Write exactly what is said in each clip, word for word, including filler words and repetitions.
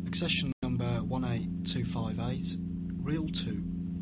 Accession number one eight two five eight, reel two.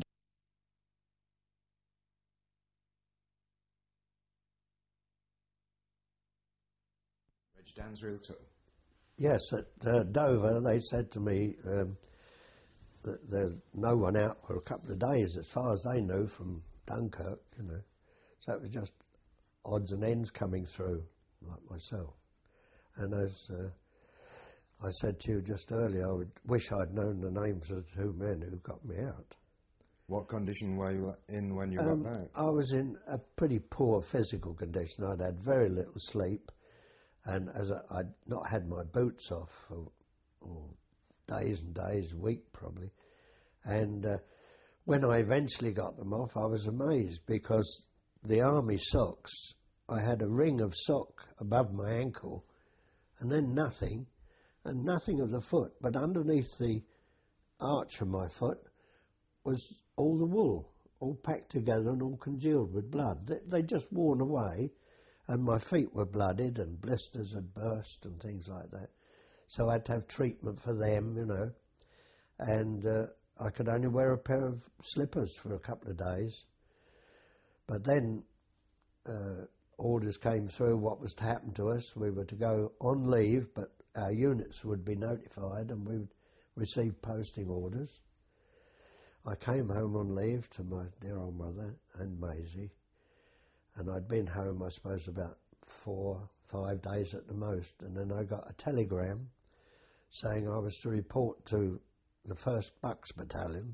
Reg Dan's reel two. Yes, at uh, Dover they said to me um, that there's no one out for a couple of days as far as they knew from Dunkirk, you know. So it was just odds and ends coming through, like myself. And as uh, I said to you just earlier, I would wish I'd known the names of the two men who got me out. What condition were you in when you Um, got back? I was in a pretty poor physical condition. I'd had very little sleep, and as I, I'd not had my boots off for, for days and days, a week probably. And uh, when I eventually got them off, I was amazed because the army socks, I had a ring of sock above my ankle, and then nothing, and nothing of the foot, but underneath the arch of my foot was all the wool, all packed together and all congealed with blood. They, they just worn away, and my feet were blooded and blisters had burst and things like that. So I had to have treatment for them, you know, and uh, I could only wear a pair of slippers for a couple of days. But then uh, orders came through what was to happen to us. We were to go on leave, but our units would be notified and we would receive posting orders. I came home on leave to my dear old mother and Maisie, and I'd been home, I suppose, about four, five days at the most, and then I got a telegram saying I was to report to the first Bucks Battalion,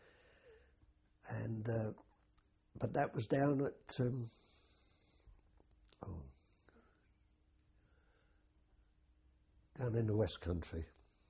and uh, but that was down at um, oh, down in the West Country.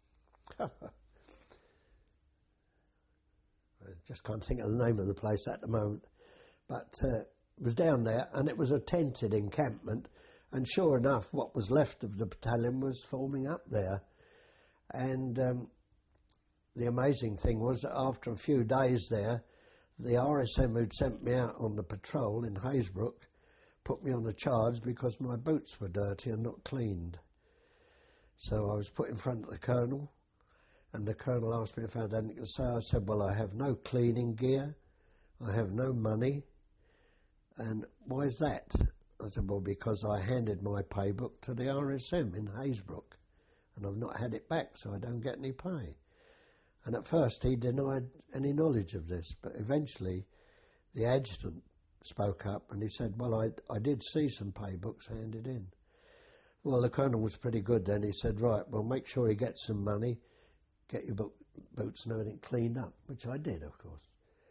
I just can't think of the name of the place at the moment, but uh, it was down there, and it was a tented encampment, and sure enough what was left of the battalion was forming up there. And um, the amazing thing was that after a few days there, the R S M who'd sent me out on the patrol in Haysbrook put me on a charge because my boots were dirty and not cleaned. So I was put in front of the colonel, and the colonel asked me if I had anything to say. I said, well, I have no cleaning gear, I have no money. And why is that? I said, well, because I handed my pay book to the R S M in Haysbrook, and I've not had it back, so I don't get any pay. And at first he denied any knowledge of this, but eventually the adjutant spoke up and he said, well, I, I did see some pay books handed in. Well, the colonel was pretty good then. He said, right, well, make sure he gets some money, get your book, boots and everything cleaned up, which I did, of course.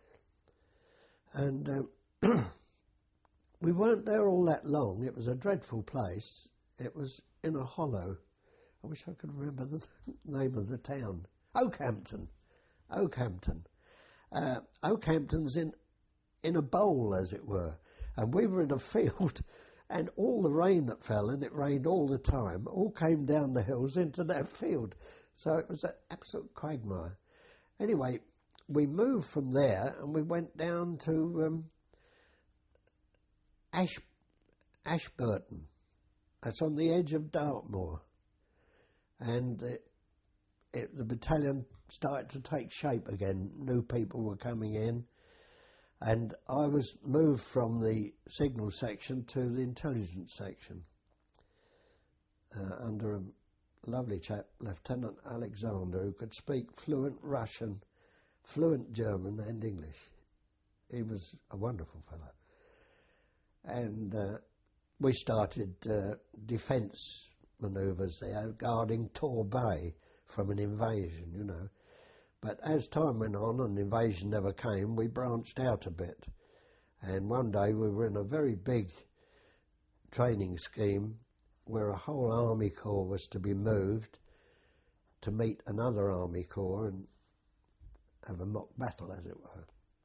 And um, we weren't there all that long. It was a dreadful place. It was in a hollow. I wish I could remember the name of the town. Oakhampton. Oakhampton. Uh, Oakhampton's in, in a bowl, as it were. And we were in a field, and all the rain that fell, and it rained all the time, all came down the hills into that field. So it was an absolute quagmire. Anyway, we moved from there and we went down to um, Ash, Ashburton. That's on the edge of Dartmoor. And it, it, the battalion started to take shape again. New people were coming in. And I was moved from the signal section to the intelligence section uh, under a lovely chap, Lieutenant Alexander, who could speak fluent Russian, fluent German and English. He was a wonderful fellow. And uh, we started uh, defence manoeuvres there, guarding Tor Bay from an invasion, you know. But as time went on and the invasion never came, we branched out a bit. And one day we were in a very big training scheme where a whole army corps was to be moved to meet another army corps and have a mock battle, as it were.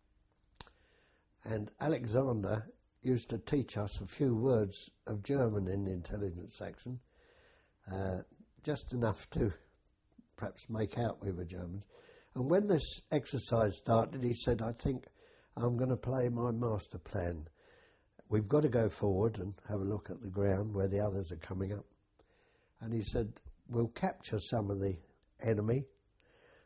And Alexander used to teach us a few words of German in the intelligence section, uh, just enough to perhaps make out we were Germans. And when this exercise started, he said, I think I'm going to play my master plan. We've got to go forward and have a look at the ground where the others are coming up. And he said, we'll capture some of the enemy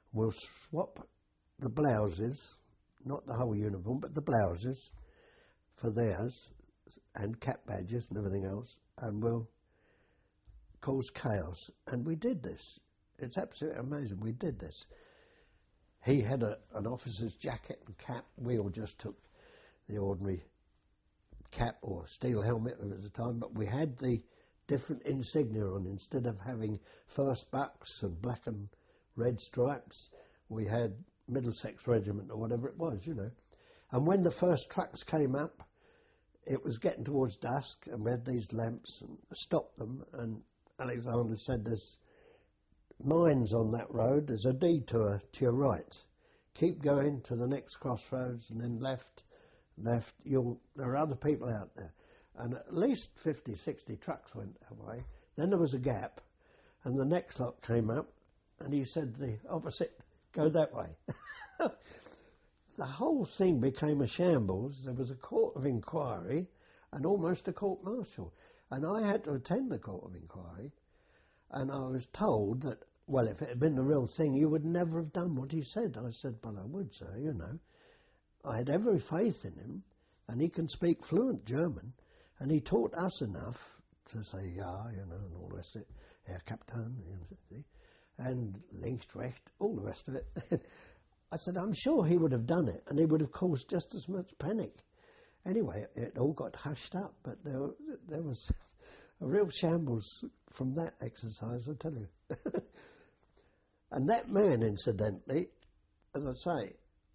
We'll swap the blouses, not the whole uniform, but the blouses for theirs, and cap badges and everything else, and we'll cause chaos. And we did this. It's absolutely amazing. We did this. He had a, an officer's jacket and cap. We all just took the ordinary cap or steel helmet at the time, but we had the different insignia on. Instead of having first bucks and black and red stripes, we had Middlesex Regiment or whatever it was, you know. And when the first trucks came up, it was getting towards dusk, and we had these lamps and stopped them, and Alexander said, there's mines on that road, there's a detour to your right. Keep going to the next crossroads, and then left, left, you'll, there are other people out there. And at least fifty, sixty trucks went that way. Then there was a gap, and the next lot came up, and he said the opposite, go that way. The whole thing became a shambles. There was a court of inquiry and almost a court-martial. And I had to attend the court of inquiry, and I was told that, well, if it had been the real thing, you would never have done what he said. I said, well, I would, sir, you know. I had every faith in him, and he can speak fluent German, and he taught us enough to say, yeah, you know, and all the rest of it, Herr Captain, you know, see, and links, recht, all the rest of it. I said, I'm sure he would have done it, and he would have caused just as much panic. Anyway, it all got hushed up, but there, there was a real shambles from that exercise, I tell you. And that man, incidentally, as I say,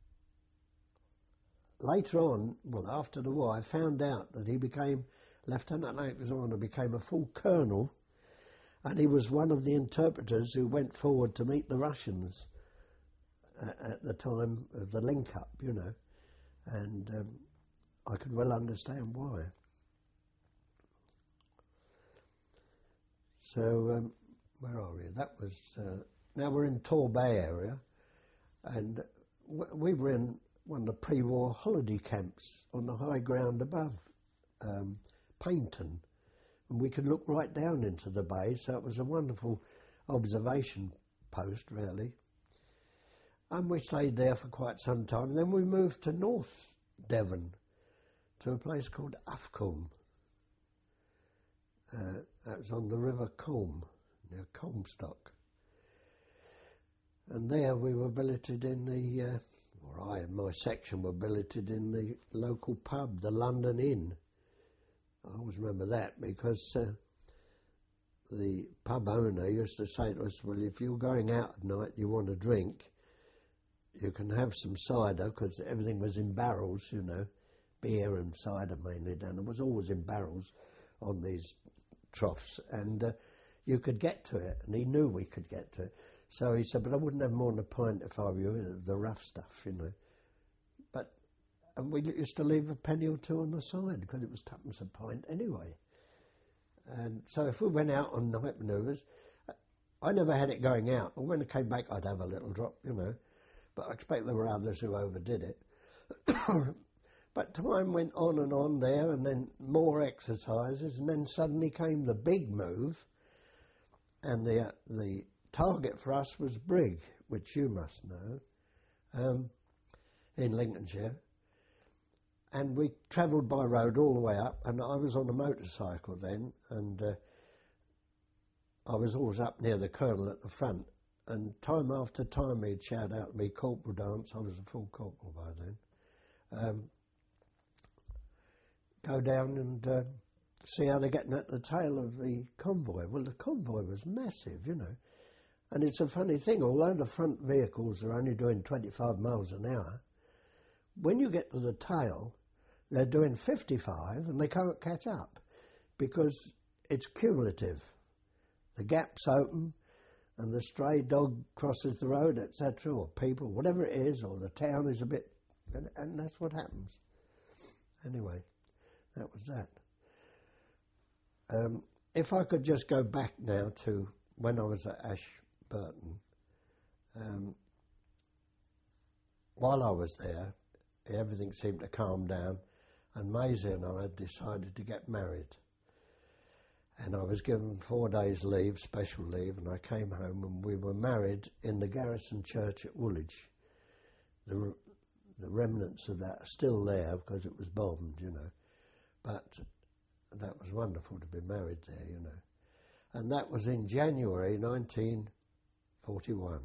later on, well, after the war, I found out that he became, Lieutenant Alexander became a full colonel, and he was one of the interpreters who went forward to meet the Russians at the time of the link-up, you know, and um, I could well understand why. So, um, where are we? That was, uh, now we're in Torbay area, and w- we were in one of the pre-war holiday camps on the high ground above um, Paynton, and we could look right down into the bay, so it was a wonderful observation post, really. And we stayed there for quite some time. And then we moved to North Devon, to a place called Ufcombe. Uh, that was on the River Combe, near Comstock. And there we were billeted in the, uh, or I and my section were billeted in the local pub, the London Inn. I always remember that because uh, the pub owner used to say to us, well, if you're going out at night and you want a drink, you can have some cider, because everything was in barrels, you know, beer and cider mainly down. It was always in barrels on these troughs, and uh, you could get to it, and he knew we could get to it. So he said, but I wouldn't have more than a pint if I were you, the rough stuff, you know. But and we used to leave a penny or two on the side, because it was twopence a pint anyway. And so if we went out on night manoeuvres, I never had it going out, but when I came back I'd have a little drop, you know. But I expect there were others who overdid it. But time went on and on there, and then more exercises, and then suddenly came the big move, and the uh, the target for us was Brig, which you must know, um, in Lincolnshire. And we travelled by road all the way up, and I was on a motorcycle then, and uh, I was always up near the colonel at the front. And time after time he'd shout out to me, corporal dance, I was a full corporal by then, um, go down and uh, see how they're getting at the tail of the convoy. Well, the convoy was massive, you know, and it's a funny thing, although the front vehicles are only doing twenty-five miles an hour, when you get to the tail, they're doing fifty-five and they can't catch up, because it's cumulative. The gap's open, and the stray dog crosses the road, et cetera, or people, whatever it is, or the town is a bit, and, and that's what happens. Anyway, that was that. Um, if I could just go back now to when I was at Ashburton, um, while I was there, everything seemed to calm down, and Maisie and I had decided to get married. And I was given four days leave, special leave, and I came home and we were married in the Garrison Church at Woolwich. The, the remnants of that are still there because it was bombed, you know. But that was wonderful to be married there, you know. And that was in January nineteen forty-one.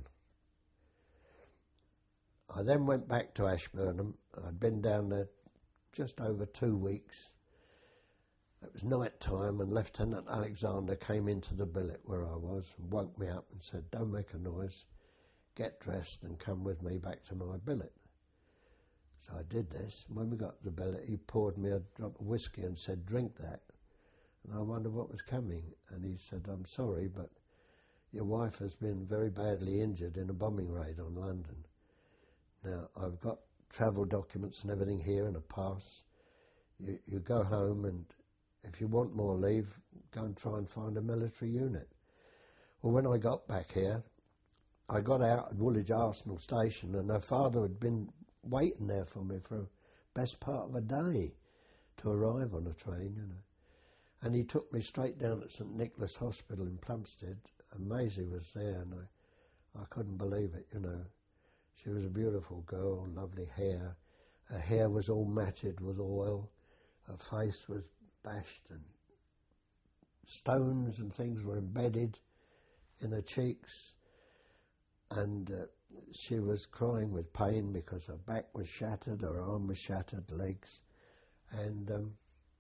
I then went back to Ashburnham. I'd been down there just over two weeks. It was night time and Lieutenant Alexander came into the billet where I was and woke me up and said, "Don't make a noise, get dressed and come with me back to my billet." So I did this. When we got to the billet, he poured me a drop of whiskey and said, "Drink that." And I wondered what was coming. And he said, "I'm sorry, but your wife has been very badly injured in a bombing raid on London. Now, I've got travel documents and everything here and a pass. You, you go home and if you want more leave, go and try and find a military unit." Well, when I got back here, I got out at Woolwich Arsenal Station and her father had been waiting there for me for the best part of a day to arrive on a train, you know. And he took me straight down to St Nicholas Hospital in Plumstead, and Maisie was there, and I, I couldn't believe it, you know. She was a beautiful girl, lovely hair. Her hair was all matted with oil. Her face was bashed, and stones and things were embedded in her cheeks. And uh, she was crying with pain because her back was shattered, her arm was shattered, legs. And um,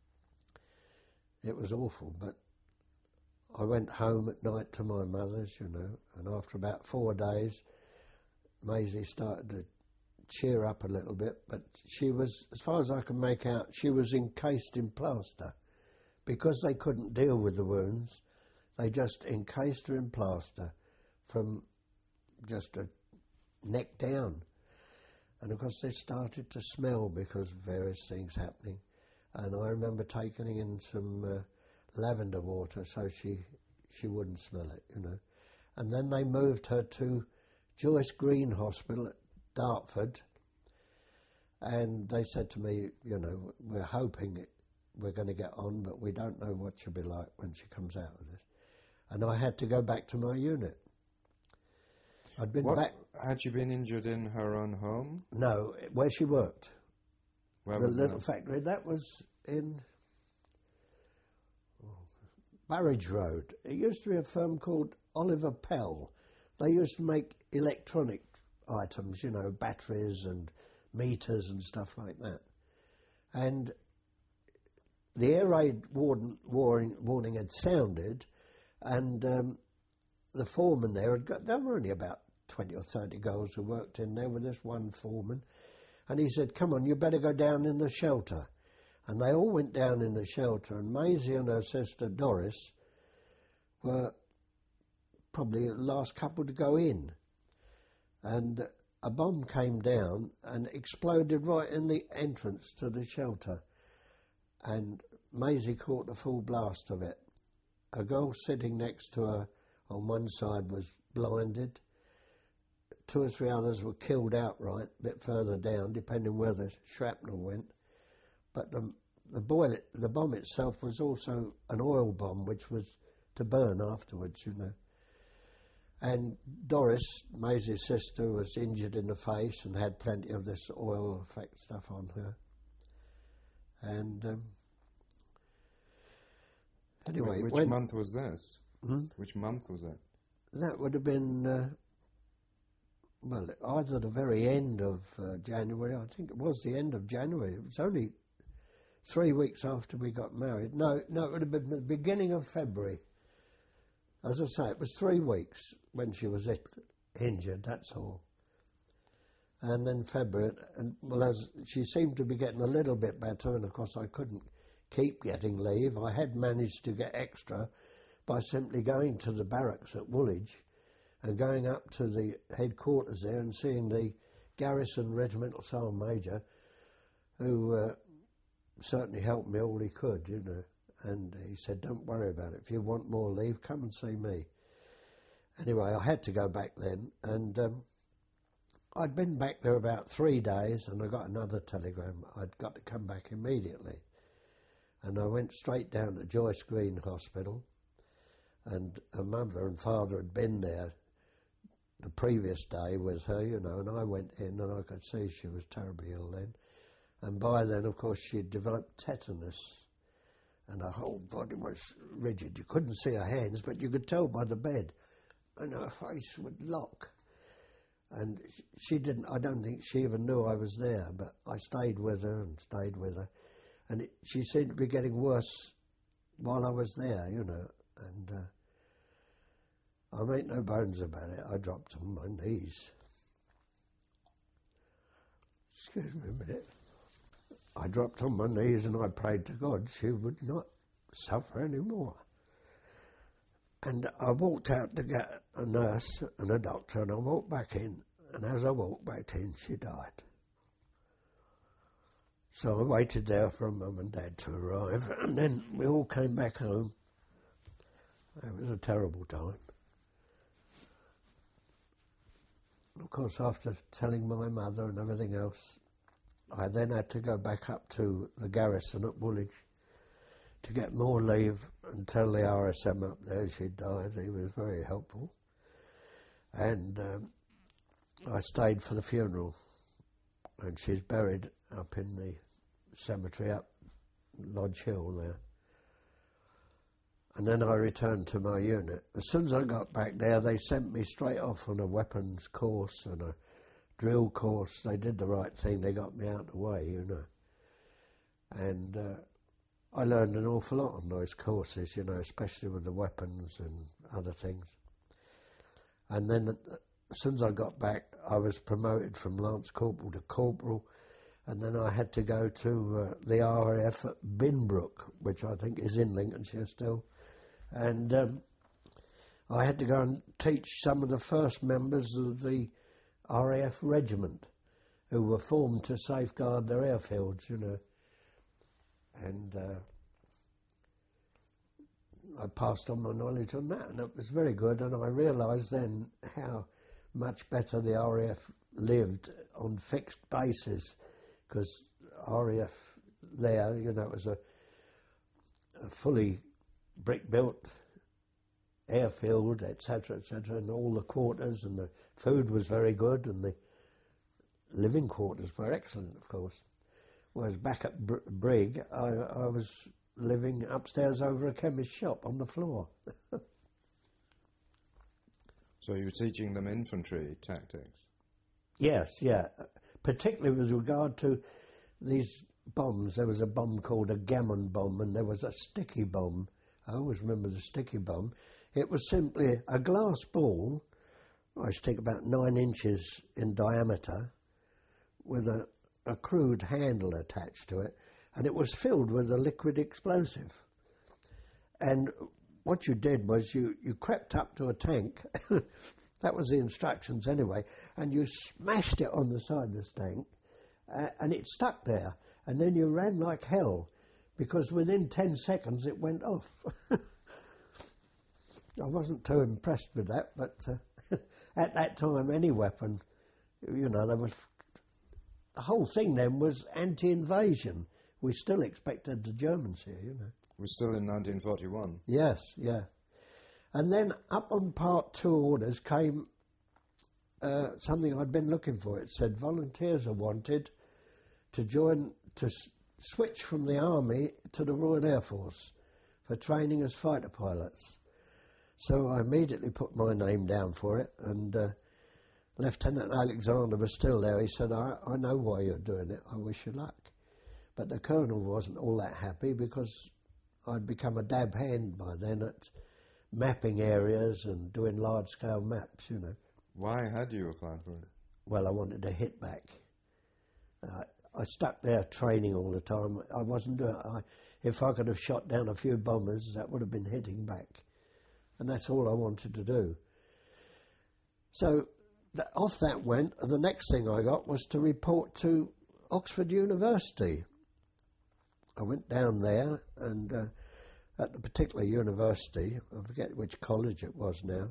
it was awful, but I went home at night to my mother's, you know, and after about four days, Maisie started to cheer up a little bit, but she was, as far as I can make out, she was encased in plaster. Because they couldn't deal with the wounds, they just encased her in plaster from just a neck down. And of course they started to smell because of various things happening. And I remember taking in some uh, lavender water so she she wouldn't smell it, you know. And then they moved her to Joyce Green Hospital at Dartford, and they said to me, you know, "We're hoping it, we're going to get on, but we don't know what she'll be like when she comes out of this." And I had to go back to my unit. I'd been what, back. Had you been injured in her own home? No, where she worked. Where the was little that? factory. That was in oh, Burridge Road. It used to be a firm called Oliver Pell. They used to make electronic items, you know, batteries and meters and stuff like that. And the air raid warden, warning, warning had sounded, and um, the foreman there had got, there were only about twenty or thirty girls who worked in there with this one foreman, and he said, "Come on, you better go down in the shelter." And they all went down in the shelter, and Maisie and her sister Doris were probably the last couple to go in. And a bomb came down and exploded right in the entrance to the shelter. And Maisie caught the full blast of it. A girl sitting next to her on one side was blinded. Two or three others were killed outright, a bit further down, depending where the shrapnel went. But the, the, boil, the bomb itself was also an oil bomb, which was to burn afterwards, you know. And Doris, Maisie's sister, was injured in the face and had plenty of this oil effect stuff on her. And um, anyway... Which when, month was this? Hmm? Which month was it? That would have been, uh, well, either the very end of uh, January, I think it was the end of January. It was only three weeks after we got married. No, no, it would have been the beginning of February. As I say, it was three weeks when she was it, injured, that's all. And then February, and well, as she seemed to be getting a little bit better, and of course I couldn't keep getting leave. I had managed to get extra by simply going to the barracks at Woolwich and going up to the headquarters there and seeing the Garrison Regimental Sergeant Major, who uh, certainly helped me all he could, you know. And he said, "Don't worry about it. If you want more leave, come and see me." Anyway, I had to go back then, and um, I'd been back there about three days, and I got another telegram. I'd got to come back immediately. And I went straight down to Joyce Green Hospital, and her mother and father had been there the previous day with her, you know, and I went in and I could see she was terribly ill then. And by then, of course, she'd developed tetanus, and her whole body was rigid. You couldn't see her hands, but you could tell by the bed, and her face would lock. And she didn't, I don't think she even knew I was there, but I stayed with her and stayed with her. And it, she seemed to be getting worse while I was there, you know. And uh, I make no bones about it. I dropped on my knees. Excuse me a minute. I dropped on my knees and I prayed to God she would not suffer anymore. And I walked out to get a nurse and a doctor, and I walked back in, and as I walked back in, she died. So I waited there for Mum and Dad to arrive, and then we all came back home. It was a terrible time. Of course, after telling my mother and everything else, I then had to go back up to the garrison at Woolwich to get more leave and tell the R S M up there she died. He was very helpful. And um, I stayed for the funeral, and she's buried up in the cemetery up Lodge Hill there. And then I returned to my unit. As soon as I got back there, they sent me straight off on a weapons course and a drill course. They did the right thing. They got me out of the way, you know. And uh, I learned an awful lot on those courses, you know, especially with the weapons and other things. And then as soon as I got back, I was promoted from Lance Corporal to Corporal, and then I had to go to uh, the R A F at Binbrook, which I think is in Lincolnshire still. And um, I had to go and teach some of the first members of the R A F regiment who were formed to safeguard their airfields, you know. And uh, I passed on my knowledge on that, and it was very good. And I realised then how much better the R A F lived on fixed bases, because R A F there, you know, it was a, a fully brick-built airfield, et cetera, et cetera, and all the quarters, and the food was very good, and the living quarters were excellent, of course. Whereas back at Br- Brig, I, I was living upstairs over a chemist's shop on the floor. So you were teaching them infantry tactics? Yes, yeah. Particularly with regard to these bombs. There was a bomb called a gammon bomb, and there was a sticky bomb. I always remember the sticky bomb. It was simply a glass ball, I think about nine inches in diameter, with a, a crude handle attached to it, and it was filled with a liquid explosive. And what you did was you, you crept up to a tank, that was the instructions anyway, and you smashed it on the side of this tank, uh, and it stuck there. And then you ran like hell, because within ten seconds it went off. I wasn't too impressed with that, but uh, at that time any weapon, you know, there was, the whole thing then was anti-invasion. We still expected the Germans here, you know. We're still in nineteen forty-one. Yes, yeah. And then up on part two orders came uh, something I'd been looking for. It said volunteers are wanted to join, to s- switch from the Army to the Royal Air Force for training as fighter pilots. So I immediately put my name down for it, and uh, Lieutenant Alexander was still there. He said, I, I know why you're doing it. I wish you luck. But the Colonel wasn't all that happy, because I'd become a dab hand by then at mapping areas and doing large-scale maps, you know. Why had you applied for it? Well, I wanted to hit back. Uh, I stuck there training all the time. I wasn't doing I, if I could have shot down a few bombers, that would have been hitting back. And that's all I wanted to do. So th- off that went, and the next thing I got was to report to Oxford University. I went down there, and uh, at the particular university, I forget which college it was now,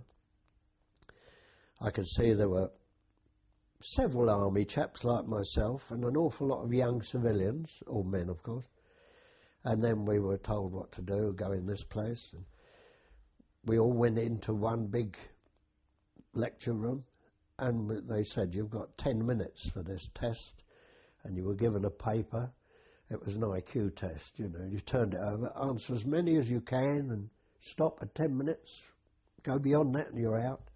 I could see there were several army chaps like myself and an awful lot of young civilians, all men of course, And then we were told what to do, go in this place. And we all went into one big lecture room, and they said, you've got ten minutes for this test, and you were given a paper. It was an I Q test, you know. You turned it over, answer as many as you can, and stop at ten minutes. Go beyond that and you're out.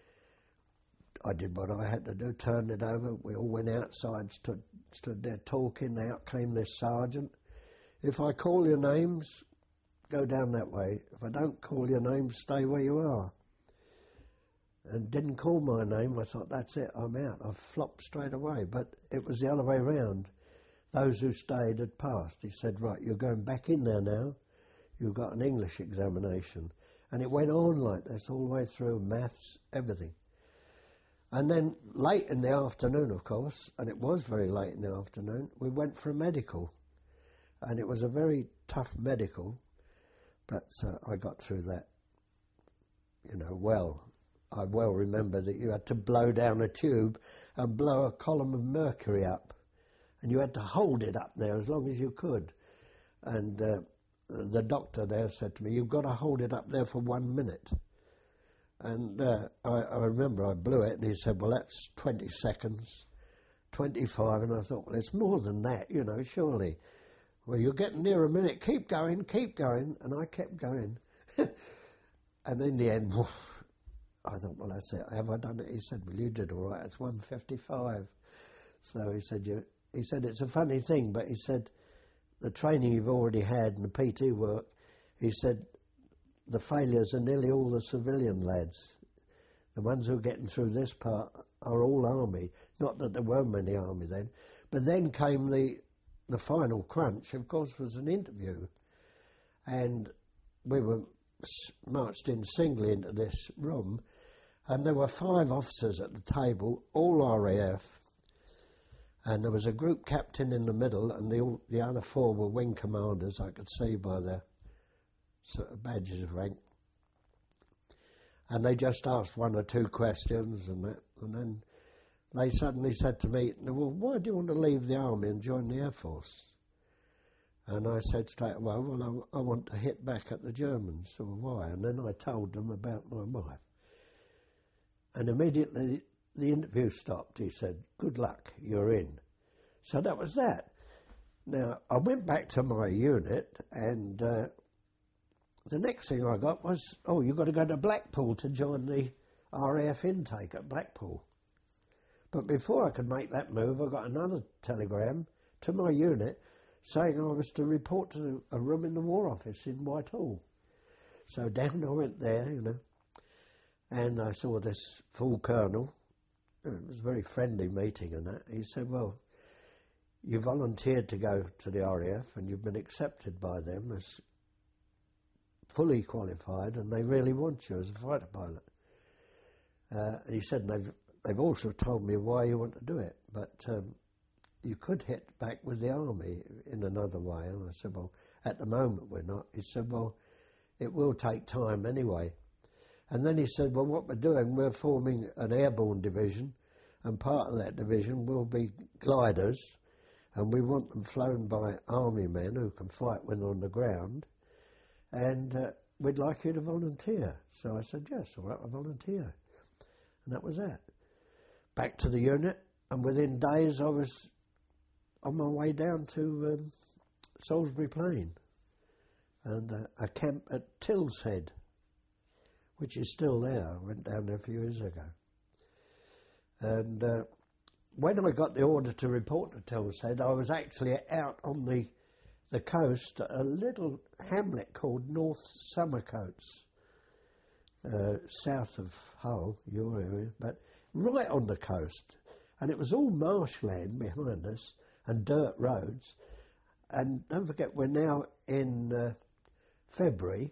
I did what I had to do, turned it over. We all went outside, stood, stood there talking. Out came this sergeant. If I call your names, go down that way. If I don't call your names, stay where you are. And didn't call my name. I thought, that's it, I'm out. I flopped straight away. But it was the other way round. Those who stayed had passed. He said, right, you're going back in there now. You've got an English examination. And it went on like this all the way through, maths, everything. And then late in the afternoon, of course, and it was very late in the afternoon, we went for a medical. And it was a very tough medical, but uh, I got through that, you know, well. I well remember that you had to blow down a tube and blow a column of mercury up. And you had to hold it up there as long as you could. And uh, the doctor there said to me, you've got to hold it up there for one minute. And uh, I, I remember I blew it, and he said, well, that's twenty seconds, twenty-five. And I thought, well, it's more than that, you know, surely. Well, you're getting near a minute. Keep going, keep going. And I kept going. And in the end, woof, I thought, well, that's it. Have I done it? He said, well, you did all right. It's one fifty-five. So he said, you, he said, it's a funny thing, but he said, the training you've already had and the P T work, he said, the failures are nearly all the civilian lads. The ones who are getting through this part are all army. Not that there weren't many army then. But then came the the final crunch, of course, was an interview. And we were marched in singly into this room, and there were five officers at the table, all R A F, and there was a group captain in the middle, and the, the other four were wing commanders, I could see by their sort of badges of rank. And they just asked one or two questions, and that, and then they suddenly said to me, well, why do you want to leave the army and join the Air Force? And I said straight away, well, I, I want to hit back at the Germans. So why? And then I told them about my wife. And immediately the interview stopped. He said, good luck, you're in. So that was that. Now, I went back to my unit, and uh, the next thing I got was, oh, you've got to go to Blackpool to join the R A F intake at Blackpool. But before I could make that move, I got another telegram to my unit saying I was to report to a room in the War Office in Whitehall. So down I went there, you know, and I saw this full colonel. It was a very friendly meeting and that. He said, well, you volunteered to go to the R A F and you've been accepted by them as fully qualified, and they really want you as a fighter pilot. Uh, and he said, they've, they've also told me why you want to do it, but um, you could hit back with the army in another way. And I said, well, at the moment we're not. He said, well, it will take time anyway. And then he said, well, what we're doing, we're forming an airborne division, and part of that division will be gliders, and we want them flown by army men who can fight when on the ground, and uh, we'd like you to volunteer. So I said, yes, all right, I'll volunteer. And that was that. Back to the unit, and within days I was on my way down to um, Salisbury Plain, and uh, a camp at Tills Head, which is still there. I went down there a few years ago. And uh, when I got the order to report to Tills Head, I was actually out on the, the coast at a little hamlet called North Somercotes, uh, south of Hull, your area, but right on the coast. And it was all marshland behind us and dirt roads. And don't forget, we're now in uh, February.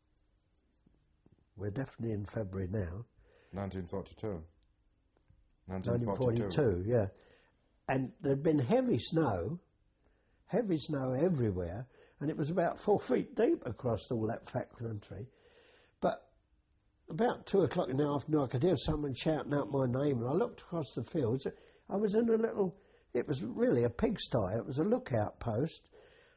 We're definitely in February now. nineteen forty-two. nineteen forty-two, yeah. And there'd been heavy snow, heavy snow everywhere, and it was about four feet deep across all that fat country. But about two o'clock in the afternoon, I could hear someone shouting out my name, and I looked across the fields. I was in a little, it was really a pigsty. It was a lookout post.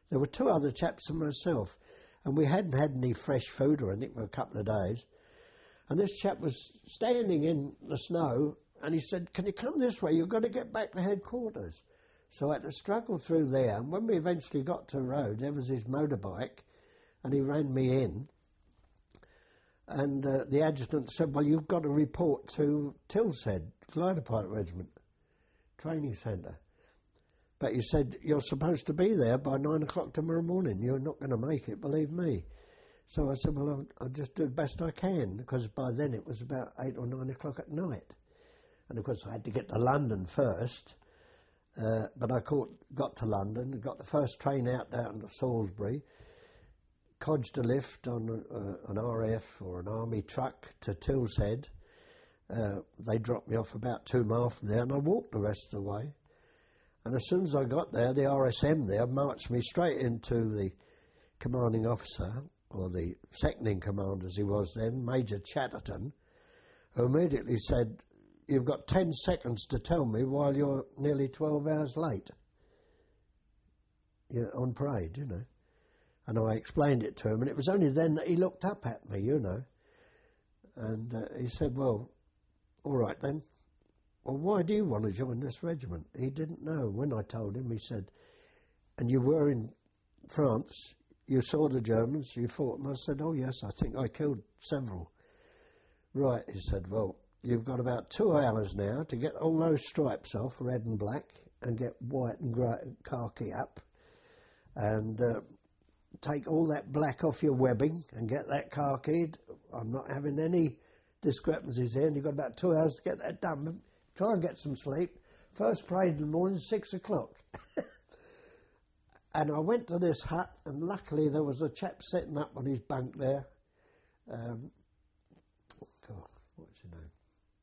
There were two other chaps and myself, and we hadn't had any fresh food or anything for a couple of days. And this chap was standing in the snow, and he said, "Can you come this way? You've got to get back to headquarters." So I had to struggle through there, and when we eventually got to the road, there was his motorbike, and he ran me in. And uh, the adjutant said, "Well, you've got to report to Tilshead, Glider Pilot Regiment, Training Centre." But he said, "You're supposed to be there by nine o'clock tomorrow morning. You're not going to make it, believe me." So I said, "Well, I'll, I'll just do the best I can," because by then it was about eight or nine o'clock at night. And of course I had to get to London first. Uh, but I caught, got to London, got the first train out down to Salisbury, codged a lift on uh, an R A F or an army truck to Tilshead. Uh, they dropped me off about two miles from there, and I walked the rest of the way. And as soon as I got there, the R S M there marched me straight into the commanding officer, or the second in command as he was then, Major Chatterton, who immediately said, "You've got ten seconds to tell me while you're nearly twelve hours late. You're on parade, you know." And I explained it to him, and it was only then that he looked up at me, you know. And uh, he said, "Well, all right then. Well, why do you want to join this regiment?" He didn't know. When I told him, he said, "And you were in France, you saw the Germans, you fought them." I said, "Oh yes, I think I killed several." "Right," he said, "well, you've got about two hours now to get all those stripes off, red and black, and get white and grey, khaki up, and uh, take all that black off your webbing and get that khakied. I'm not having any discrepancies here, and you've got about two hours to get that done. Try and get some sleep. First parade in the morning, six o'clock. And I went to this hut, and luckily there was a chap sitting up on his bunk there. Um, God, what's his name?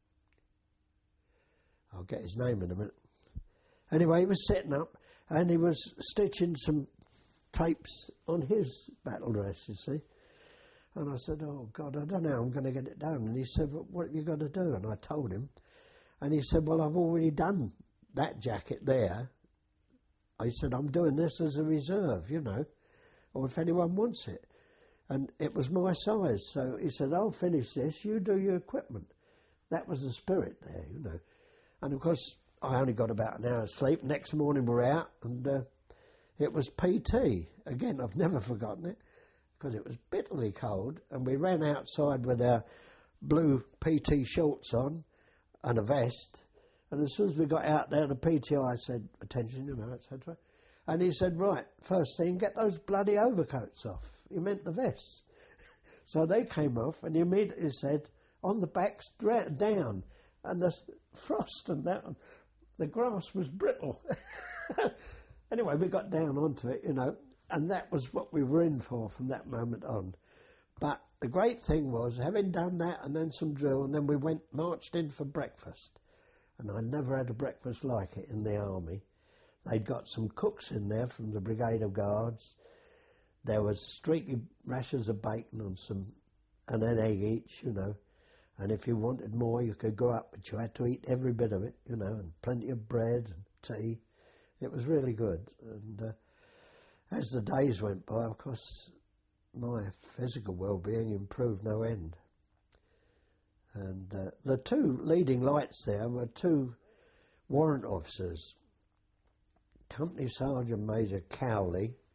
I'll get his name in a minute. Anyway, he was sitting up, and he was stitching some tapes on his battle dress, you see. And I said, "Oh, God, I don't know how I'm going to get it done." And he said, "Well, what have you got to do?" And I told him. And he said, "Well, I've already done that jacket there." I said, "I'm doing this as a reserve, you know, or if anyone wants it." And it was my size. So he said, "I'll finish this. You do your equipment." That was the spirit there, you know. And, of course, I only got about an hour's sleep. Next morning we're out, and uh, it was P T. Again, I've never forgotten it, because it was bitterly cold, and we ran outside with our blue P T shorts on and a vest. And as soon as we got out there, the P T I said, "Attention," you know, et cetera. And he said, "Right, first thing, get those bloody overcoats off." He meant the vests. So they came off, and he immediately said, "On the backs, dra- down." And the frost and that, the grass was brittle. Anyway, we got down onto it, you know, and that was what we were in for from that moment on. But the great thing was, having done that and then some drill, and then we went, marched in for breakfast. And I never had a breakfast like it in the army. They'd got some cooks in there from the Brigade of Guards. There was streaky rashers of bacon and some, and an egg each, you know. And if you wanted more, you could go up, but you had to eat every bit of it, you know, and plenty of bread and tea. It was really good. And uh, as the days went by, of course, my physical well-being improved no end. And uh, the two leading lights there were two warrant officers, Company Sergeant Major Cowley